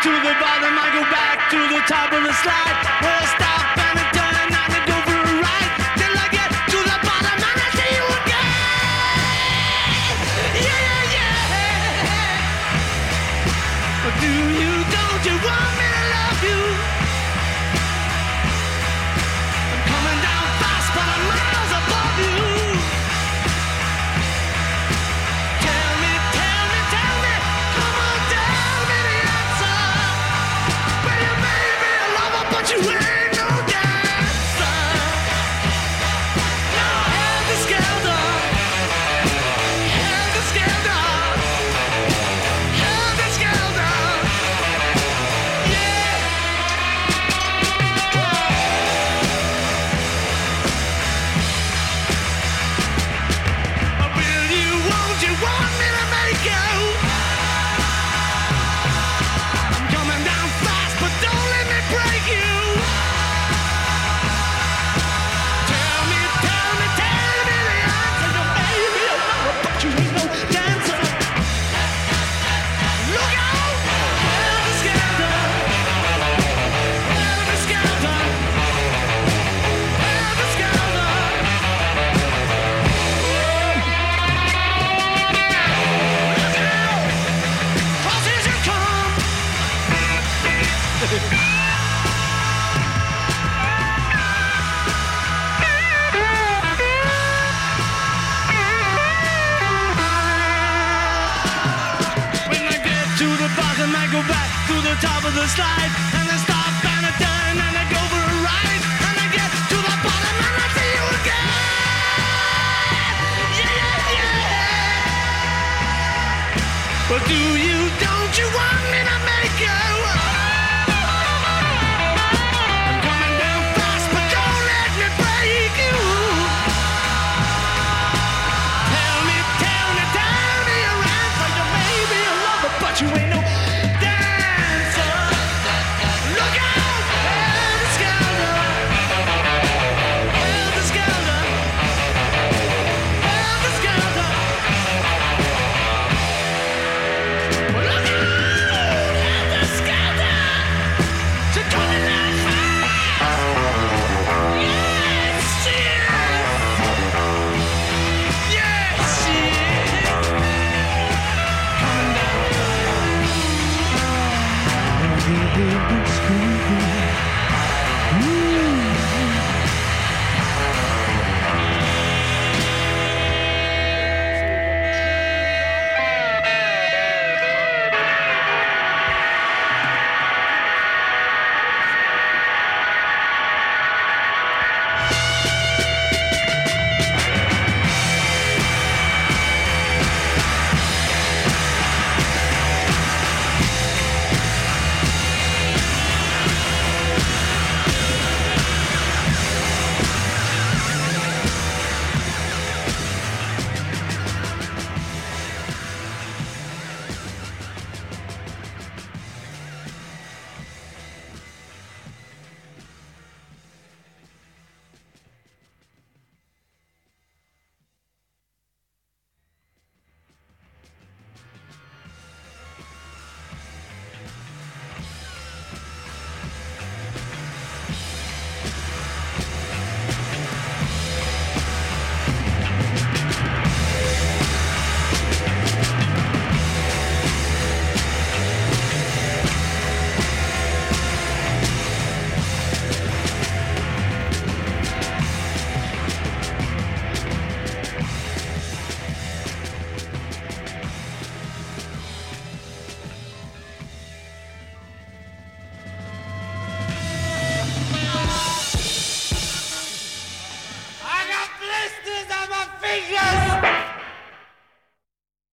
to the bottom, I go back to the top of the slide. Where I stop and I turn and I go for a ride. Till I get to the bottom and I see you again. Yeah, yeah, yeah. But do you, don't you want me to love you? I'm coming down fast, but I'm miles above you. Tell me, come on, tell me the answer. Well, you may be a lover, but you ain't no dancer. No, helter skelter, helter skelter, helter skelter. Yeah. Will you, won't you want me to make you? I'm coming down fast, but don't let me break you. Tell me the answer. You may be a lover, but you ain't no dancer. Look out! Helter skelter, helter skelter, helter skelter. Look out! 'Cause here you come. When I get to the bottom, I go back to the top of the slide. And I stop and I turn and I go for a ride. And I get to the bottom and I see you again. Yeah, yeah, yeah. But do you, don't you want me to make